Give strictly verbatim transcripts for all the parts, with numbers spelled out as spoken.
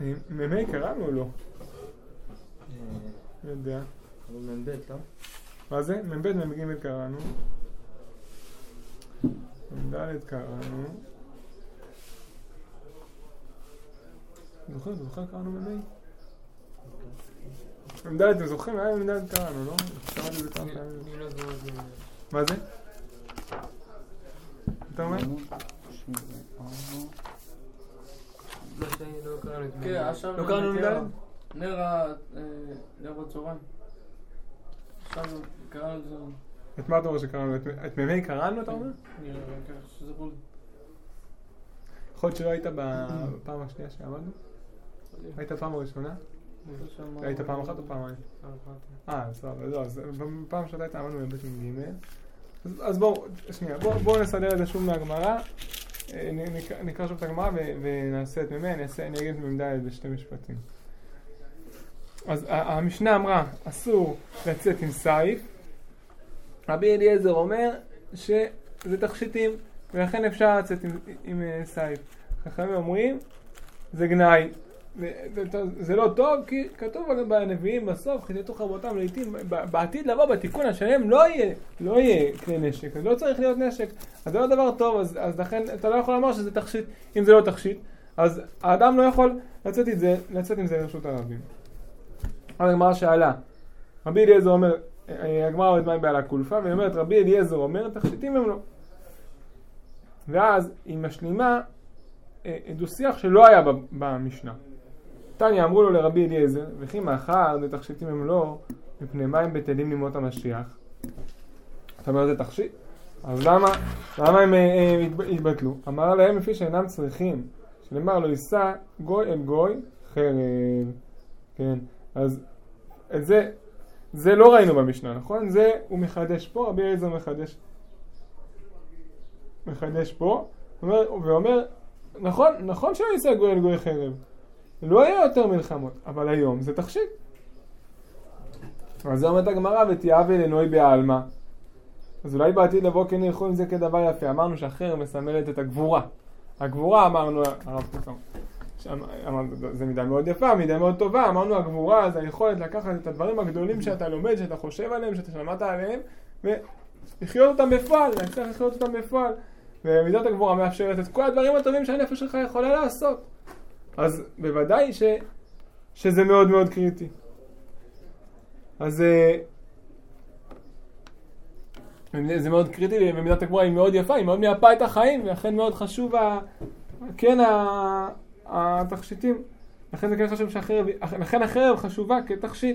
ממי קראנו או לא? לא יודע. אבל מבית, לא? מה זה? מבית ממגים קראנו. מדלת קראנו. זוכר, זוכר קראנו ממי? מדלת, אתם זוכרים? היה מדלת קראנו, לא? שמעתי את זה כמה פעמים. מה זה? אתה אומר? לא קראנו מדלת? נר בצהריים. עכשיו קראנו את זה. את מה אתה אומר שקראנו? את ממי קראנו אתה אומר? נראה, ככה שזה בול. יכול להיות שלא היית בפעם השנייה שעמדנו? היית פעם הראשונה? היית פעם אחת או פעמיים? אה, סבבה, לא, אז בפעם שאתה היית עמדנו בבית מגימל. אז בואו, שנייה, בואו נסדר את זה שוב מהגמרא. נקרא שוב את הגמרא ונעשה את ממי, אני אגיד את ממדלת בשתי משפטים. אז המשנה אמרה, אסור לצאת עם סייף. רבי אליעזר אומר שזה תכשיטים, ולכן אפשר לצאת עם, עם סייף. חכמים אומרים, זה גנאי. זה לא טוב, כי כתוב בנביאים בסוף, חיטטו חרבותם לעתים, בעתיד לבוא בתיקון השלם לא יהיה, לא יהיה כלי נשק, אז לא צריך להיות נשק, אז זה לא דבר טוב, אז, אז לכן אתה לא יכול לומר שזה תכשיט, אם זה לא תכשיט, אז האדם לא יכול לצאת עם זה, לצאת עם זה לרשות הרבים. אז הגמרא שאלה, רבי אליעזר אומר, הגמרא אומרת מים בעלה קולפה, והיא אומרת, רבי אליעזר אומר, תכשיטים הם לא. ואז היא משלימה דו-שיח שלא היה במשנה. תניא אמרו לו לרבי אליעזר, וכי מאחר זה תכשיטים הם לא, מפני מים בטלים לימות המשיח. אתה אומר, זה תכשיט? אז למה, למה הם התבטלו? אמר להם, לפי שאינם צריכים, שלמר לא יישא גוי אל גוי חרב. כן, אז את זה, זה לא ראינו במשנה, נכון? זה הוא מחדש פה, רבי אליעזר מחדש, מחדש פה, ואומר, נכון, נכון שלא יישא גוי אל גוי חרב. לא היה יותר מלחמות, אבל היום זה תכשיט. אז זה אומרת הגמרא, ותיאב אלינוי בעלמא. אז אולי בעתיד לבוא כן ילכו עם זה כדבר יפה. אמרנו שהחרב מסמלת את הגבורה. הגבורה אמרנו, הרב פתאום, זה מידה מאוד יפה, מידה מאוד טובה. אמרנו הגבורה זה היכולת לקחת את הדברים הגדולים שאתה לומד, שאתה חושב עליהם, שאתה שמעת עליהם, ולחיות אותם בפועל, להצליח לחיות אותם בפועל. ומידת הגבורה מאפשרת את כל הדברים הטובים שהנפש שלך יכולה לעשות. אז בוודאי ש, שזה מאוד מאוד קריטי. אז זה מאוד קריטי, ומידת הגבורה היא מאוד יפה, היא מאוד מייפה את החיים, ולכן מאוד חשוב, ה, כן, ה, התכשיטים. לכן זה כן חשוב שהחרב, לכן החרב חשובה כתכשיט.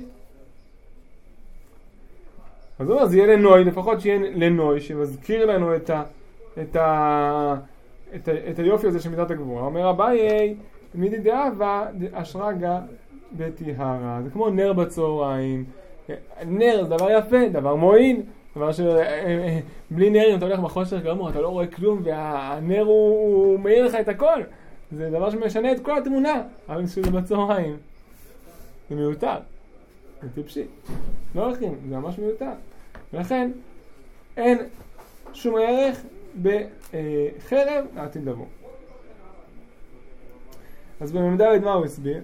אז הוא אומר, זה יהיה לנוי, לפחות שיהיה לנוי, שמזכיר לנו את ה... את, ה... את, ה... את היופי הזה של מידת הגבורה. אומר אביי, מידי דאבה אשרגה בטיהרה. זה כמו נר בצהריים. נר זה דבר יפה, דבר מועיל, דבר שבלי נר אם אתה הולך בחושך גמור, אתה לא רואה כלום, והנר הוא, הוא מאיר לך את הכל. זה דבר שמשנה את כל התמונה, אבל שזה בצהריים. זה מיותר. זה טיפשי. לא הולכים, זה ממש מיותר. ולכן אין שום ערך בחרב לעתיד לבוא. אז בממדלת מה הוא הסביר?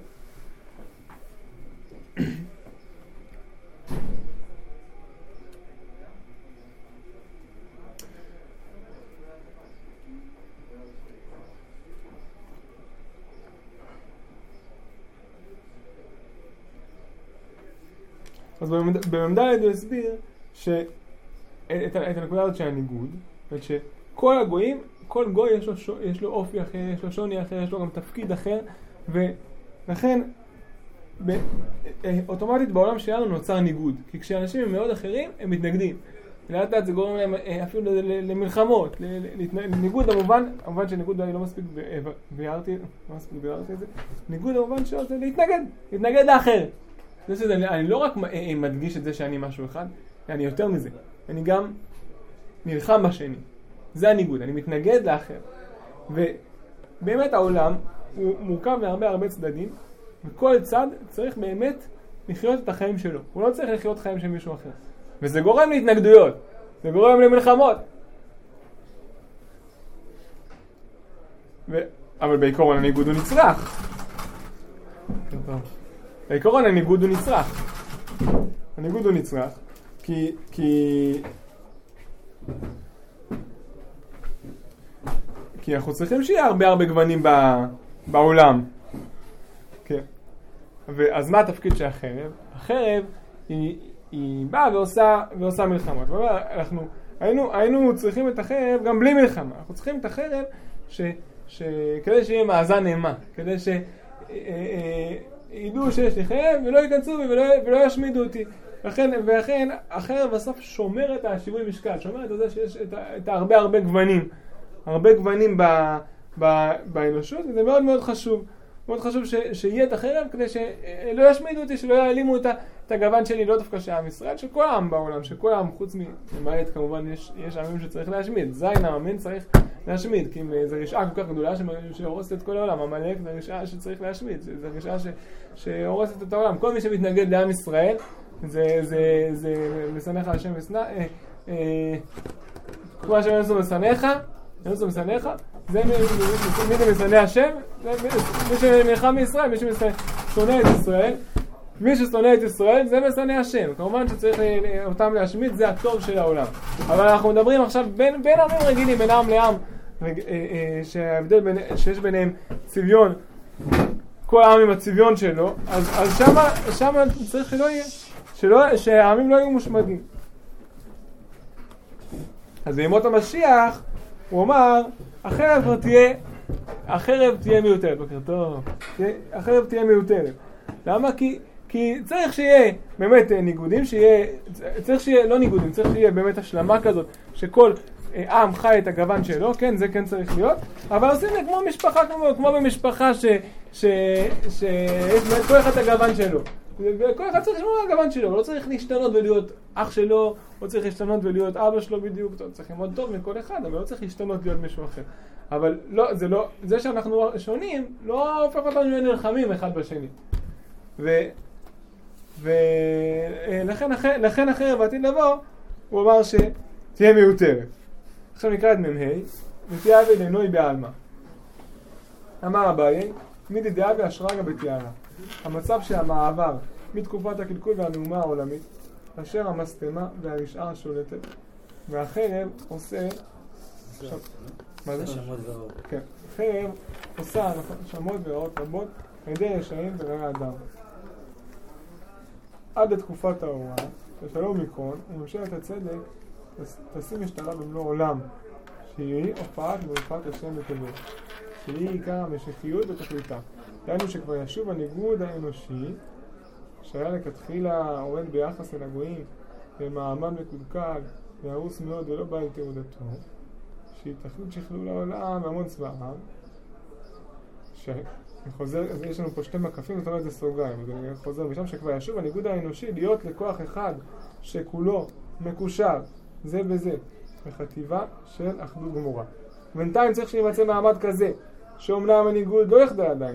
אז בממדלת הוא הסביר שאת את הנקודה הזאת של הניגוד, זאת שכל הגויים, כל גוי יש לו, יש לו אופי אחר, יש לו שוני אחר, יש לו גם תפקיד אחר, ולכן ב, אוטומטית בעולם שלנו נוצר ניגוד, כי כשאנשים הם מאוד אחרים, הם מתנגדים. לאט לאט זה גורם להם אפילו למלחמות, לניגוד המובן, המובן שניגוד אני לא מספיק ביארתי, לא מספיק ביארתי את זה, ניגוד המובן שלו זה להתנגד, להתנגד לאחר. שזה, אני לא רק מדגיש את זה שאני משהו אחד, אני יותר מזה, אני גם נלחם בשני. זה הניגוד, אני מתנגד לאחר. ובאמת העולם הוא מורכב מהרבה הרבה צדדים, וכל צד צריך באמת לחיות את החיים שלו. הוא לא צריך לחיות חיים של מישהו אחר. וזה גורם להתנגדויות, זה גורם למלחמות. ו... אבל בעיקרון הניגוד הוא נצרך. בעיקרון הניגוד הוא נצרך. הניגוד הוא נצרך, כי, כי, כי אנחנו צריכים שיהיה הרבה הרבה גוונים בעולם. כן. אז מה התפקיד של החרב? החרב היא, היא באה ועושה, ועושה מלחמות. אנחנו היינו, היינו צריכים את החרב גם בלי מלחמה. אנחנו צריכים את החרב ש, ש, כדי שיהיה מאזן אימה, כדי ש... ידעו שיש לי חרב ולא ייכנסו בי ולא, ולא ישמידו אותי. לכן, ולכן החרב בסוף שומרת את השיווי משקל, שומרת את זה שיש את, את הרבה הרבה גוונים, הרבה גוונים ב, ב, באנושות, וזה מאוד מאוד חשוב. מאוד חשוב ש, שיהיה את החרב כדי שלא ישמידו אותי, שלא יעלימו את, את הגוון שלי, לא דווקא של עם ישראל, של כל העם בעולם, שכל העם חוץ ממעט כמובן יש, יש עמים שצריך להשמיד. זין העמים צריך להשמיד, כי אם זו רשעה כל כך גדולה שהורסת את כל העולם, המלאק זה רשעה שצריך להשמיד, זו רשעה ש, שהורסת את העולם. כל מי שמתנגד לעם ישראל, זה, זה, זה משנאיך השם ושנא, אה, אה, כמו השם ינסו משנאיך, ינסו משנאיך, זה מי זה משנא השם? מי שנלחם מישראל, מי ששונא את ישראל, מי ששונא את ישראל זה משנא השם. כמובן שצריך אותם להשמיד, זה הטוב של העולם. אבל אנחנו מדברים עכשיו בין, בין עמים רגילים, בין עם לעם, שההבדל בין, שיש ביניהם צביון, כל העם עם הצביון שלו, אז, אז שמה, שמה צריך שלא יהיה, שלא, שהעמים לא יהיו מושמדים. אז בימות המשיח, הוא אמר, החרב כבר תהיה, החרב תהיה מיותרת, בוקר טוב, החרב תהיה מיותרת. למה? כי, כי צריך שיהיה באמת ניגודים, שיהיה, צריך שיהיה, לא ניגודים, צריך שיהיה באמת השלמה כזאת, שכל עם חי את הגוון שלו, כן, זה כן צריך להיות, אבל עושים זה כמו משפחה, כמו, כמו במשפחה ש, ש, שיש כל אחד את הגוון שלו. וכל אחד צריך לשמור על הגוון שלו, הוא לא צריך להשתנות ולהיות אח שלו, הוא צריך להשתנות ולהיות אבא שלו בדיוק, צריך ללמוד טוב מכל אחד, אבל לא צריך להשתנות להיות מישהו אחר. אבל לא, זה לא, זה שאנחנו שונים, לא הופך אותנו נלחמים אחד בשני. ו, ולכן אחרי, לכן אחרי בעתיד לבוא, הוא אמר שתהיה מיותרת. עכשיו נקרא את ממהי, ותהיה ולנוי בעלמה. אמר אביי, מידי דעה והשרגה בתיארה. המצב שהמעבר מתקופת הקלקול והמהומה העולמית, אשר המשטמה והרשעה השולטת, והחרב עושה... מה זה? שמות ורעות. כן. חרב עושה שמות ורעות רבות על ידי רשעים ורעי אדם. עד לתקופת ההוראה, ששלום מיקרון, וממשלת הצדק תשים משתנה במלוא עולם, שהיא הופעת והופעת השם בטבעו, שהיא עיקר המשיחיות ותכליתה. דהיינו שכבר ישוב הניגוד האנושי, שהיה לכתחילה עומד ביחס אל הגויים, במעמד מקולקל, והרוס מאוד ולא בא אל תעודתו, שהיא תכלית שכלול העולם והמון צבא העם, שחוזר, יש לנו פה שתי מקפים, זאת אומרת זה סוגריים, זה חוזר משם שכבר ישוב הניגוד האנושי להיות לכוח אחד, שכולו מקושר, זה בזה, בחטיבה של אחדות גמורה. בינתיים צריך שימצא מעמד כזה, שאומנם הניגוד לא יחדל עדיין,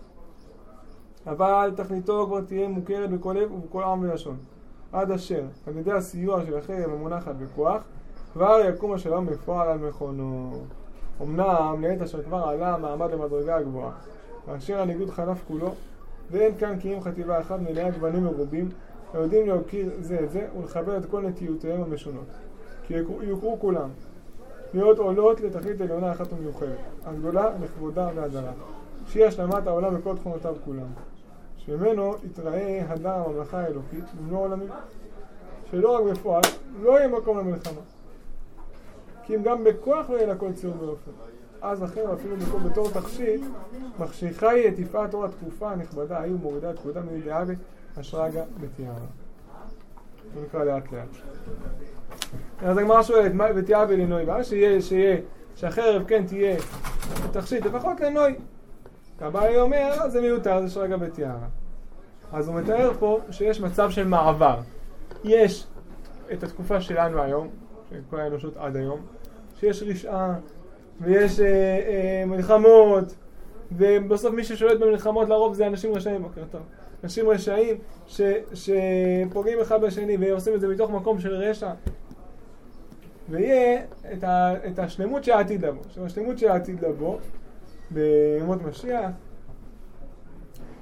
אבל תכליתו כבר תהיה מוכרת בכל לב ובכל עם ולשון. עד אשר, על ידי הסיוע של החרב המונחת בכוח, כבר יקום השלום בפועל על מכונו. אמנם לעת אשר כבר עלה מעמד למדרגה הגבוהה, ואשר הניגוד חלף כולו, ואין כאן כי אם חטיבה אחת מלאה גוונים מרובים, היודעים להוקיר זה את זה ולחבר את כל נטיותיהם המשונות. כי יוכרו כולם, להיות עולות לתכלית עליונה אחת ומיוחדת, הגדולה לכבודה והדרה, שהיא השלמת העולם בכל תכונותיו כולם. שממנו יתראה הדר הממלכה האלוקית במלוא עולמים, שלא רק בפועל לא יהיה מקום למלחמה, כי אם גם בכוח לא יהיה לכל ציון באופן. אז אחר אפילו מקום בתור תכשיט מחשיכה היא את יפעת אור התקופה הנכבדה, ההיא ומורידה את כבודה מידי אבי השרגה בתיארה. זה נקרא לאט לאט. אז הגמרא שואלת, ותיארה ולנוי בה, שיהיה, שיהיה, שהחרב כן תהיה תכשיט, לפחות לנוי. קבאי אומר, זה מיותר, זה שרגע בתיארה. אז הוא מתאר פה שיש מצב של מעבר. יש את התקופה שלנו היום, של כל האנושות עד היום, שיש רשעה, ויש אה, אה, מלחמות, ובסוף מי ששולט במלחמות לרוב זה אנשים רשעים, בוקר טוב. אנשים רשעים ש, שפוגעים אחד בשני ועושים את זה מתוך מקום של רשע. ויהיה את, ה, את השלמות שהעתיד לבוא. השלמות שהעתיד לבוא, בימות משיח,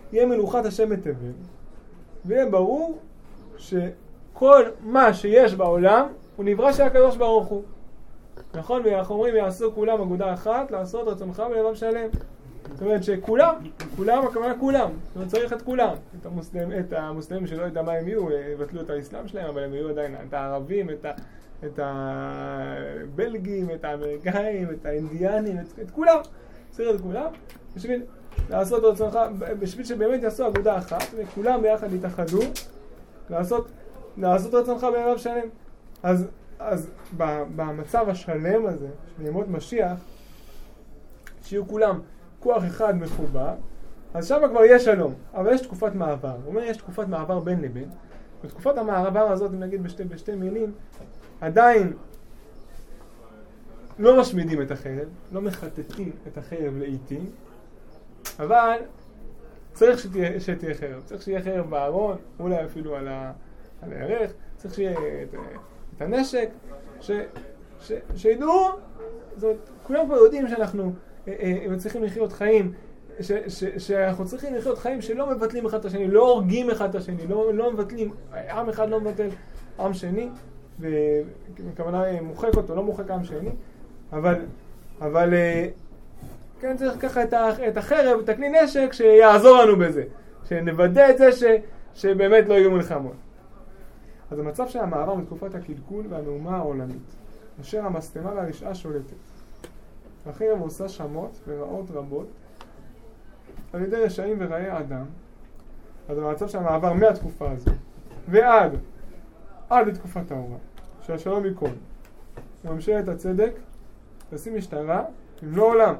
יהיה מלוכת השם בתבל, ויהיה ברור שכל מה שיש בעולם הוא נברא של הקדוש ברוך הוא. נכון? ואנחנו אומרים יעשו כולם אגודה אחת, לעשות רצונך בלבב שלם. זאת אומרת שכולם, כולם, הכוונה כולם, זאת אומרת צריך את כולם. את המוסלמים, את המוסלמים שלא יודע מה הם יהיו, יבטלו את האסלאם שלהם, אבל הם יהיו עדיין את הערבים, את, ה, את הבלגים, את האמריקאים, את האינדיאנים, את, את כולם. צריך את כולם, בשביל לעשות רצונך, בשביל שבאמת יעשו אגודה אחת, וכולם ביחד יתאחדו, לעשות, לעשות רצונך בלבב שלם. אז, אז במצב השלם הזה, של ימות משיח, שיהיו כולם כוח אחד מחובר, אז שם כבר יש שלום, אבל יש תקופת מעבר. הוא אומר, יש תקופת מעבר בין לבין. בתקופת המעבר הזאת, אם נגיד בשתי, בשתי מילים, עדיין לא משמידים את החרב, לא מחטטים את החרב לעיתים, אבל צריך שתהיה, שתהיה חרב. צריך שיהיה חרב בארון, אולי אפילו על, ה, על הירך, צריך שיהיה את, את הנשק, ש, ש, שידעו, זאת אומרת, כולם כבר יודעים שאנחנו הם צריכים לחיות חיים, ש, ש, שאנחנו צריכים לחיות חיים שלא מבטלים אחד את השני, לא הורגים אחד את השני, לא, לא מבטלים, עם אחד לא מבטל עם שני, וכוונה מוחק אותו, לא מוחק עם שני, אבל, אבל כן צריך ככה את, ה, את החרב, את הכלי נשק שיעזור לנו בזה, שנוודא את זה ש, שבאמת לא יהיו מלחמות. אז המצב של המעבר מתקופת הקלקול והמהומה העולמית, אשר המסתמה והרשעה שולטת. החרב עושה שמות ורעות רבות על ידי רשעים ורעי אדם. אז המצב של המעבר מהתקופה הזו ועד עד לתקופת האורה שהשלום ייכון וממשלת הצדק תשים משטרה למלוא עולם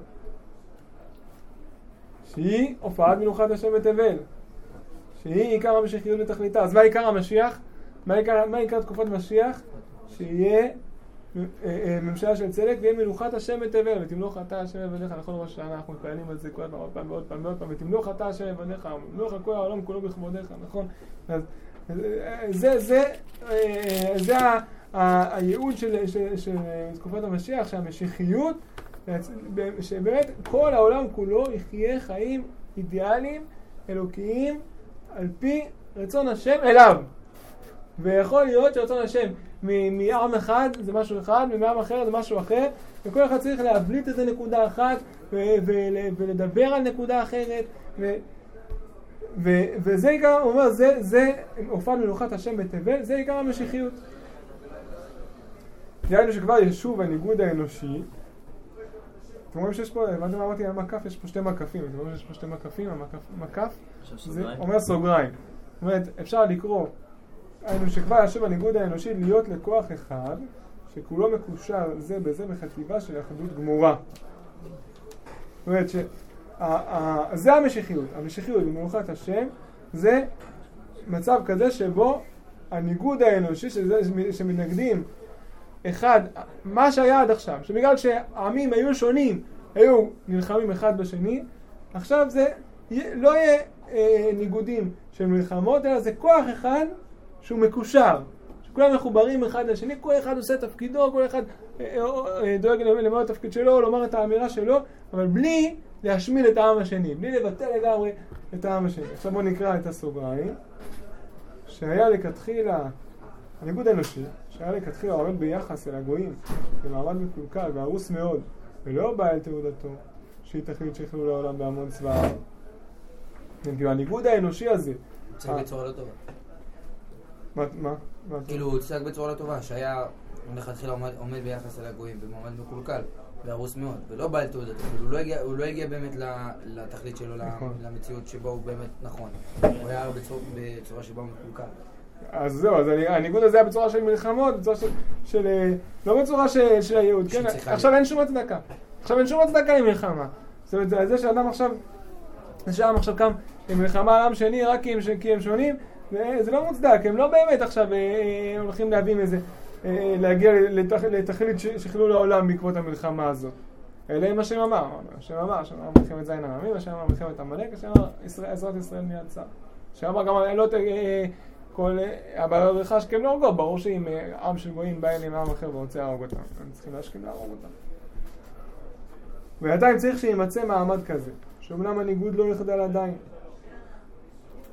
שהיא הופעת מלוכת השם בתבל, שהיא עיקר המשיחיות בתכליתה. אז מה עיקר המשיח? מה עיקר, מה עיקר תקופת משיח? שיהיה ממשלה של צדק ויהיה מלוכת השם בתבל, ותמלוך אתה השם לבדיך. נכון, ראש השנה אנחנו מתפללים על זה כל פעם, עוד פעם ועוד פעם ועוד פעם, ותמלוך אתה השם לבדיך, ומלוך כל העולם כולו בכבודיך, נכון? אז זה זה זה הייעוד של של תקופת המשיח, שהמשיחיות, שבאמת כל העולם כולו יחיה חיים אידיאליים אלוקיים על פי רצון השם אליו. ויכול להיות שרצון השם מעם אחד זה משהו אחד, ומעם אחר זה משהו אחר, וכל אחד צריך להבליט איזה נקודה אחת ולדבר על נקודה אחרת, וזה עיקר, הוא אומר, זה הופעת מלוכת השם בתבל, זה עיקר המשיחיות. דהיינו שכבר ישוב הניגוד האנושי. אתם רואים שיש פה, הבנתם מה אמרתי על מקף, יש פה שתי מקפים, אתם רואים שיש פה שתי מקפים, המקף זה אומר סוגריים. זאת אומרת, אפשר לקרוא היינו שכבר ישוב הניגוד האנושי להיות לכוח אחד שכולו מקושר זה בזה בחטיבה של אחדות גמורה. זאת אומרת שזה המשיחיות, המשיחיות במלוכת השם זה מצב כזה שבו הניגוד האנושי שזה, שמתנגדים אחד, מה שהיה עד עכשיו, שבגלל שהעמים היו שונים היו נלחמים אחד בשני, עכשיו זה לא יהיה אה, ניגודים של מלחמות, אלא זה כוח אחד שהוא מקושר, שכולם מחוברים אחד לשני, כל אחד עושה תפקידו, כל אחד דואג למלא את התפקיד שלו, לומר את האמירה שלו, אבל בלי להשמיד את העם השני, בלי לבטל לגמרי את העם השני. עכשיו בואו נקרא את הסוגריים, שהיה לכתחילה, הניגוד האנושי, שהיה לכתחילה עומד ביחס אל הגויים, במעמד מקולקל והרוס מאוד, ולא בא אל תעודתו, שהיא תכלית שיכלו לעולם בהמון צבא. כאילו הניגוד האנושי הזה, צריך בצורה לא טובה. מה? מה? כאילו הוא צדק בצורה לא טובה, שהיה לכתחילה עומד ביחס אל הגויים במעמד מקולקל והרוס מאוד, ולא בא אל תעודתו, הוא לא הגיע באמת לתכלית שלו, למציאות שבו הוא באמת נכון. הוא היה בצורה שבה הוא מקולקל. אז זהו, אז הניגוד הזה היה בצורה של מלחמות, בצורה של... לא בצורה של הייעוד, כן? עכשיו אין שום הצדקה. עכשיו אין שום הצדקה עם מלחמה. זאת אומרת, זה שאדם עכשיו... זה שאדם עכשיו קם עם מלחמה על עם שני רק כי הם שונים, זה לא מוצדק, הם לא באמת עכשיו הולכים להבין איזה, להגיע לתכלית שכלול העולם בעקבות המלחמה הזאת. אלא אם השם אמר, השם אמר, השם אמר מלחמת זין העמים, השם אמר מלחמת עמלק, השם אמר עזרת ישראל מיד צר. השם אמר גם לא כל הבעיות רכש כי הם לא הורגו, ברור שאם עם של גויים בא אליהם עם אחר ורוצה להרוג אותם, הם צריכים להשכים להרוג אותם. ועדיין צריך שימצא מעמד כזה, שאומנם הניגוד לא יחדל עדיין,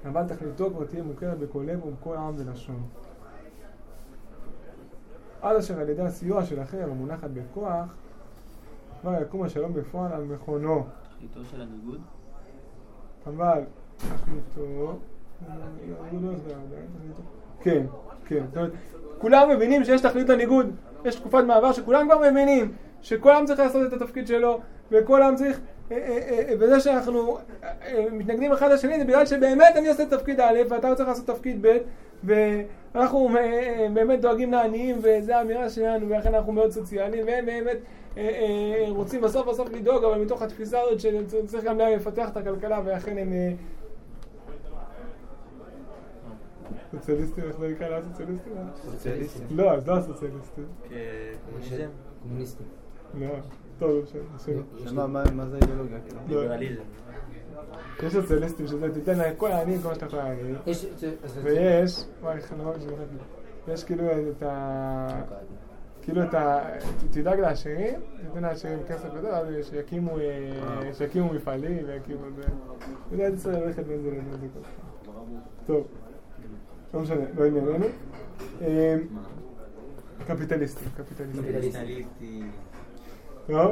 אבל תכליתו כבר תהיה מוכרת בכל לב ובכל עם ולשון. עד אשר על ידי הסיוע של אחר המונחת בכוח, כבר יקום השלום בפועל על מכונו. תכליתו של הניגוד? אבל תכליתו... כן, כן. זאת אומרת, כולם מבינים שיש תכלית לניגוד. יש תקופת מעבר שכולם כבר מבינים שכל עם צריך לעשות את התפקיד שלו, וכל עם צריך... וזה שאנחנו מתנגדים אחד לשני זה בגלל שבאמת אני עושה תפקיד א' ואתה צריך לעשות תפקיד ב', ואנחנו באמת דואגים לעניים וזה האמירה שלנו, ולכן אנחנו מאוד סוציאליים והם באמת רוצים בסוף בסוף לדאוג, אבל מתוך התפיסה הזאת שצריך גם לפתח את הכלכלה, ואכן הם סוציאליסטים. איך זה נקרא? לא סוציאליסטים? סוציאליסטים? לא, אז לא סוציאליסטים, קומוניסטים. לא, טוב, שמה, מה זה אידיאולוגיה? ליברליזם. יש סוציאליסטים שזה תיתן להם כל העניים כל מה שאתה יכול להגיד, ויש, וואי, יש כאילו את ה... כאילו את ה... תדאג לעשירים, תיתן לעשירים כסף גדול, שיקימו מפעלים ויקימו... מדינת ישראל הולכת בין זה לבין זה כל כך. טוב, לא משנה, לא ענייננו. קפיטליסטים, קפיטליסטים. טוב.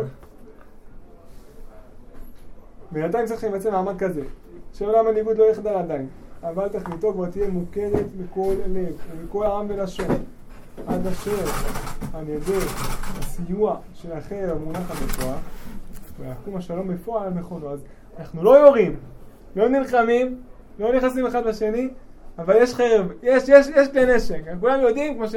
בינתיים צריך להימצא מעמד כזה, שעולם הניגוד לא יחדל עדיין, אבל תכליתו כבר תהיה מוכרת בכל לב ובכל העם ולשון, עד אשר על ידי הסיוע של אחר המונחת בכוח, ויקום השלום בפועל על מכונו. אז אנחנו לא יורים, לא נלחמים, לא נכנסים אחד לשני, אבל יש חרב, יש, יש, יש כלי נשק. כולם יודעים כמו ש...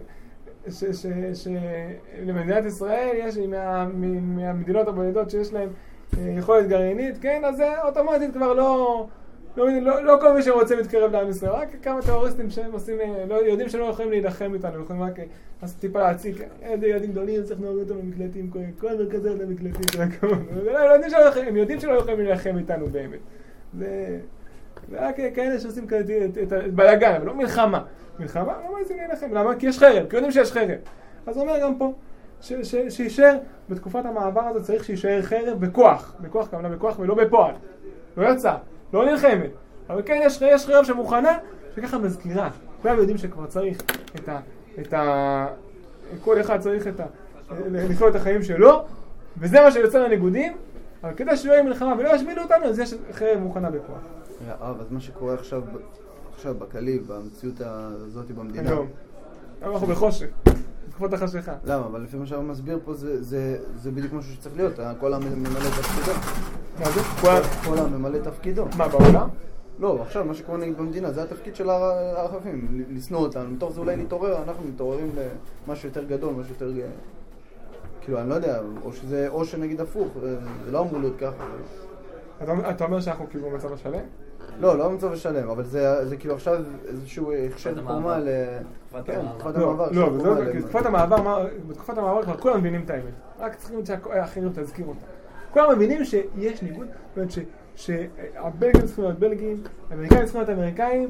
שלמדינת ישראל יש מה, מהמדינות הבודדות שיש להם יכולת גרעינית, כן, אז זה אוטומטית כבר לא, לא, לא, לא כל מי שרוצה מתקרב לעם ישראל, רק כמה טרוריסטים שהם עושים, לא, יודעים שלא יכולים להילחם איתנו, יכולים רק אז טיפה להציג, איזה ילדים גדולים, צריך להוריד אותם למקלטים, כל מרכזי אותם למקלטים, הם יודעים שלא יכולים להילחם איתנו באמת. זה, זה רק כאלה שעושים את הבלגן, אבל לא מלחמה. מלחמה? לא מעצים להילחם. למה? כי יש חרב, כי יודעים שיש חרב. אז הוא אומר גם פה, שישאר, בתקופת המעבר הזה צריך שישאר חרב בכוח. בכוח כמובן בכוח ולא בפועל. לא יצא, לא נלחמת. אבל כן יש, יש חרב שמוכנה, שככה מזכירה. כולם יודעים שכבר צריך את ה... את ה... כל אחד צריך את ה... לחיות את החיים שלו, וזה מה שיוצא לניגודים, אבל כדי שלא יהיה מלחמה ולא ישמידו אותנו, אז יש חרב מוכנה בכוח. אז מה שקורה עכשיו... עכשיו בכללי, במציאות הזאת במדינה. היום. היום אנחנו בחושך. בתקופות החשיכה. למה? אבל לפי מה שאני מסביר פה זה בדיוק משהו שצריך להיות. כל הממלא תפקידו. מה זה? כל הממלא תפקידו. מה, בעולם? לא, עכשיו מה שקורה נגיד במדינה, זה התפקיד של הערבים. לשנוא אותנו. מתוך זה אולי להתעורר, אנחנו מתעוררים למשהו יותר גדול, משהו יותר... כאילו, אני לא יודע, או שזה, או שנגיד הפוך, זה לא אמור להיות ככה. אתה אומר שאנחנו כאילו במצב השלם? לא, לא במצב השלם, אבל זה כאילו עכשיו איזשהו הכשר קומה ל... תקופת המעבר. לא, בתקופת המעבר, בתקופת המעבר כבר כולם מבינים את האמת. רק צריכים שהאחרים תזכיר אותה. כולם מבינים שיש ניגוד, זאת אומרת שהבלגים צריכים להיות בלגים, האמריקאים צריכים להיות אמריקאים,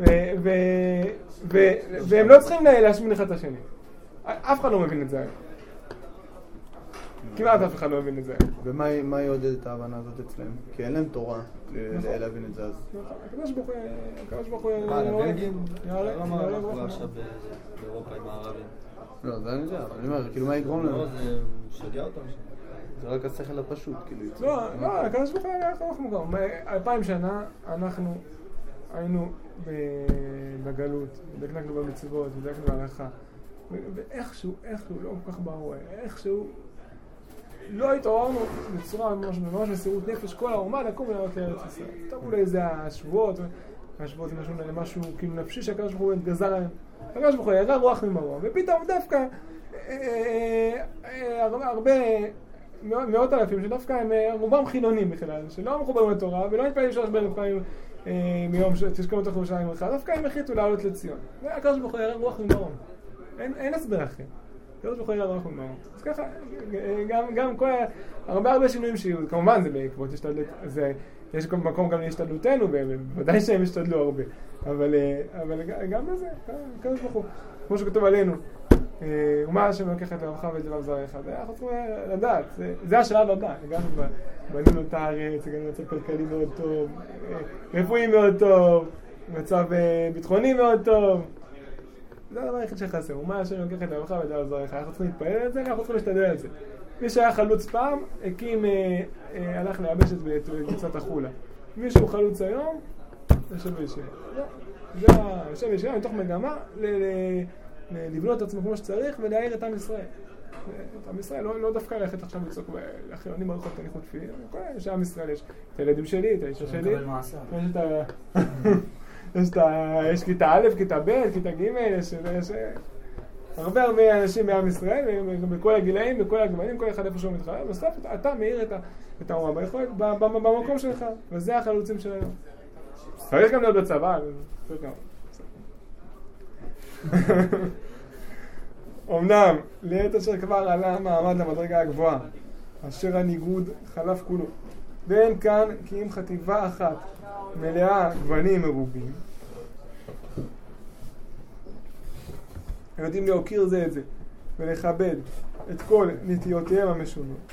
והם לא צריכים להשמיד אחד את השני. אף אחד לא מבין את זה היום. כמעט אף אחד לא מבין את זה. ומה יעודד את ההבנה הזאת אצלם? כי אין להם תורה להבין את זה אז. הקדוש ברוך הוא... הקדוש ברוך הוא... מה, לבלגים? למה הלכו עכשיו באירופה עם הערבים? לא, זה אני יודע, אבל אני אומר, כאילו מה יגרום להם? לא, זה משגע אותם שם. זה רק השכל הפשוט, כאילו. לא, לא, הקדוש ברוך הוא היה אנחנו גם. אלפיים שנה אנחנו היינו בגלות, דקדקנו במצוות, דקדקנו בהלכה. ואיכשהו, איכשהו, לא כל כך ברור, איכשהו לא התעוררנו בצורה ממש ממש מסירות נפש, כל האומה לקום ולעלות לארץ ישראל. תראו לאיזה השבועות, השבועות זה משהו, משהו כאילו נפשי שהקדוש ברוך הוא גזר להם. הקדוש ברוך הוא יראה רוח ממרום, ופתאום דווקא הרבה, מאות אלפים שדווקא הם רובם חילונים בכלל, שלא מחוברים לתורה ולא מתפעלים שלוש בערב פעמים מיום שתשכחו את ירושלים אחד, דווקא הם החליטו לעלות לציון. והקדוש ברוך הוא יראה רוח ממרום. אין הסבר אחר. הקדוש ברוך הוא יראה רוח ממרום. אז ככה, גם כל הרבה הרבה שינויים שיהיו, כמובן זה בעקבות השתדלות, יש מקום גם להשתדלותנו, ובוודאי שהם השתדלו הרבה. אבל גם בזה, הקדוש ברוך הוא, כמו שכתוב עלינו, ומה השם לוקח את לבבך ואת לבב זרעך. אנחנו צריכים לדעת, זה השלב הבא. הגענו כבר, בנינו את הארץ, הגענו למצב כלכלי מאוד טוב, רפואי מאוד טוב, מצב ביטחוני מאוד טוב. זה הדבר היחיד שחסר, ומה השם לוקח את לבבך ואת לבב זרעך. אנחנו צריכים להתפלל על זה, אנחנו צריכים להשתדל על זה. מי שהיה חלוץ פעם, הקים, הלך לייבשת בקבוצת החולה. מי שהוא חלוץ היום, יושב בישיבה. זה יושב בישיבה מתוך מגמה לבנות את עצמו כמו שצריך ולהעיר את עם ישראל. את עם ישראל לא דווקא ללכת עכשיו לצעוק לאחרונים ברוך אתה ניחוד תפילין. יש עם ישראל, יש את הילדים שלי, את האישה שלי. יש כיתה א', כיתה ב', כיתה ג', יש הרבה הרבה אנשים בעם ישראל, בכל הגילאים, בכל הגוונים, כל אחד איפה שהוא מתחרב. בסוף אתה מאיר את האומה ביכולת במקום שלך, וזה החלוצים שלנו. צריך גם להיות בצבא. אמנם, לעת אשר כבר עלה מעמד למדרגה הגבוהה, אשר הניגוד חלף כולו. ואין כאן כי אם חטיבה אחת מלאה גוונים מרובים, הם יודעים להוקיר זה את זה, ולכבד את כל נטיותיהם המשונות.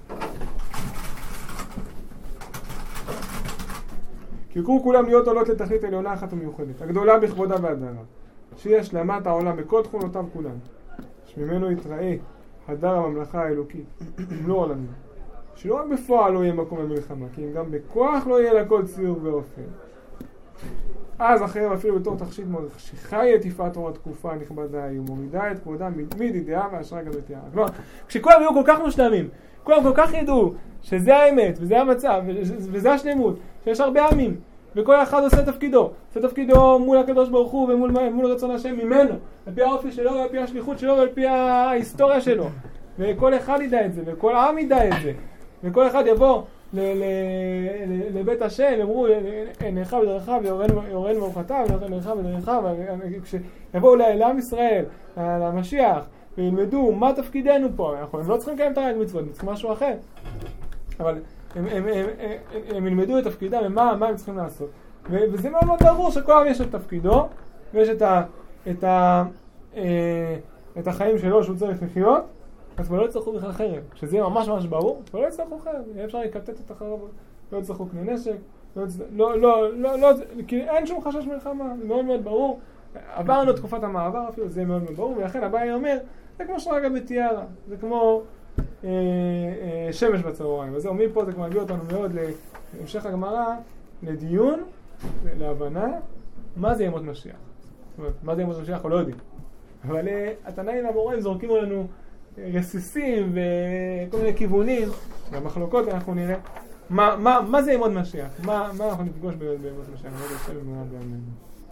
כי יקרו כולם להיות עולות לתכלית עליונה אחת ומיוחדת, הגדולה בכבודה והדרה, שהיא השלמת העולם בכל תכונותיו כולם, שממנו יתראה הדר הממלכה האלוקית, במלוא עולמים, שלא רק בפועל לא יהיה מקום למלחמה, כי אם גם בכוח לא יהיה לכל ציור ואופן. אז אחריהם אפילו בתור תכשיט מרשיכה יתיפת אור התקופה הנכבדה היא, ומורידה את כבודה מידידיה והשראה גם בתיארה. כלומר, כשכולם יהיו כל כך משלמים, כולם כל כך ידעו שזה האמת, וזה המצב, וזה השלמות, שיש הרבה עמים, וכל אחד עושה תפקידו, עושה תפקידו מול הקדוש ברוך הוא ומול מול רצון השם ממנו, על פי האופי שלו, ועל פי השליחות שלו, ועל פי ההיסטוריה שלו. וכל אחד ידע את זה, וכל העם ידע את זה, וכל אחד יבוא לבית השם, אמרו, נלכה בדרכיו, יורן מאורחתיו, נלכה בדרכיו, כשיבואו לעם ישראל, למשיח, וילמדו מה תפקידנו פה, אנחנו לא צריכים לקיים את הרג מצוות, צריכים משהו אחר. אבל הם, הם, הם, הם, הם ילמדו את תפקידם, ומה, מה הם צריכים לעשות. וזה מאוד מאוד ברור שכל העם יש את תפקידו, ויש את, ה, את, ה, את החיים שלו שהוא צריך לחיות, אז לא יצטרכו בכלל חרב. כשזה יהיה ממש ממש ברור, לא יצטרכו חרב. אפשר לקטט את החרב, לא יצטרכו כלי נשק, לא, לא, לא, לא, לא, כי אין שום חשש מלחמה, זה מאוד מאוד ברור. עברנו תקופת המעבר אפילו, זה מאוד מאוד ברור, ולכן הבא אומר, זה כמו שרגע בתיארה, זה כמו אה, אה, שמש בצהריים. וזהו, מפה זה כבר מביא אותנו מאוד להמשך הגמרא, לדיון, להבנה, מה זה ימות משיח. זאת אומרת, מה זה ימות משיח, אנחנו לא יודעים. אבל אה, התנאים והמוראים זורקים לנו רסיסים וכל מיני כיוונים, והמחלוקות אנחנו נראה, מה, מה, מה זה ימות משיח? מה, מה אנחנו נפגוש בימות משיח? אני לא יודע, שלום מאוד באמנו.